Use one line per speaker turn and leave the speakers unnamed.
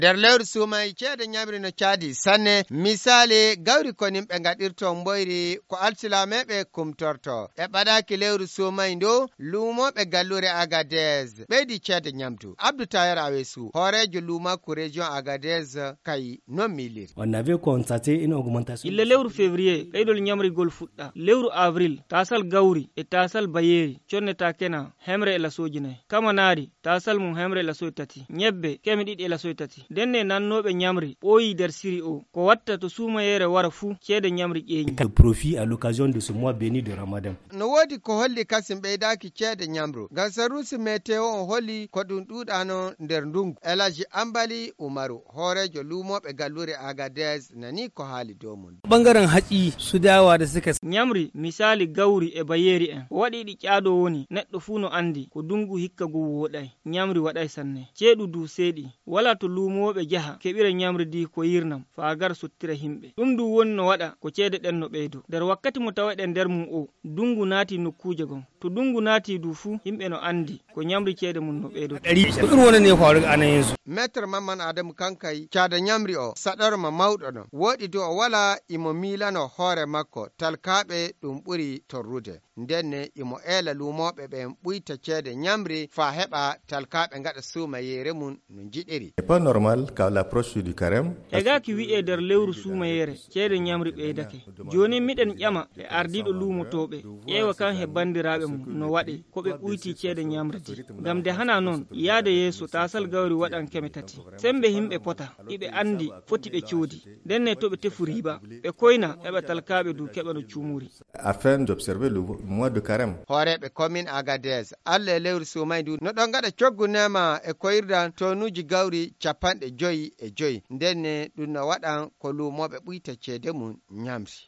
der lewru sumay ceede nyamri no caadi sanne misale gawri ko nimɓe gaɗirto mboyri ko alsilameɓe kumtorto e ɓadaki lewru sumay ndo lumoɓe gallure Agadez ɓeydi ceede nyamdu. Abdou Tayer Awesu horejo luma ku région Agadez kay no milir.
On avait constaté une augmentation.
Ille lewru février ɓeydol nyamrigol fuɗɗa. Lewru avril tasal gawri e tasal bayeri conne ta kena hemre e lasoji nayi. Kamanari tasal mum hemre e lasoji tati. Nyebbe kemi ɗiɗi e lasoji tati. Denne nannoɓe nyamri ɓooyi der siri o ko watta to sumayere wara fu ceede nyamri ƴeeñi.
Le profit à l'occasion de ce mois béni de Ramadan.
No wodi ko holli kasim ɓeydaki ceede nyamru ngam sarusi météo on holli ko ɗum ɗuɗano nder ndungu. Elaji Ambali Umaru horejo lumoɓe gallure Agadez nani ko haali dow mun.
Bangaren hatsi su dawa da suka
nyamri misali gawri e bayeri en waɗi ɗi ƴaado woni neɗɗo fu no andi ko dungu hikka gu woɗay nyamri waɗay sanne ceeɗu du seeɗi wala to lumoɓe jaha keɓira nyamri di ko yirnam faagar sottira himɓe ɗum du woni no waɗa ko ceede ɗen no ɓeydo nder wakkati mo tawaɗen nder mum o dungu naati nokkuje gon to dungu naati du fu himɓe no andi ko nyamri ceede mum no ɓeydo
ɗari wona ne faru anan yanzu.
Maître Mamman Adamu Kankay caada nyamri o saɗorma mawɗo no woɗi do o wala imo milano hoore makko talkaɓe ɗum ɓuri torrude ndenne imo eela lumoɓe ɓen ɓuyta ceede nyamri fa heɓa talkaɓe gaɗa sumayere mum no jiɗiri.
C'est pas normal qu'à l'approche du carême.
E gaki wi'e nder lewru sumayere ceede nyamri ɓeydake joni miɗen ƴama e ardiɗo lumotoɓe ƴeewa kan he bandiraɓe mum no waɗe ko ɓe ɓuyti ceede nyamridi ngam nde hana noon yaade yeeso tasal gawri waɗan keme tati sembe himɓe pota iɓe andi foti ɓe coodi ndenne to ɓe tefu riba ɓe koyna heɓa talkaɓe du keɓa no cumuri
afin d'observer le mois de carême.
Horeɓe commune Agadez Allah e lewru sumay ndu no ɗon gaɗa coggunema e koyirdan tonuji gawri 55 ndenne ɗum no waɗan ko lumoɓe ɓuyta ceede mum nyamsi.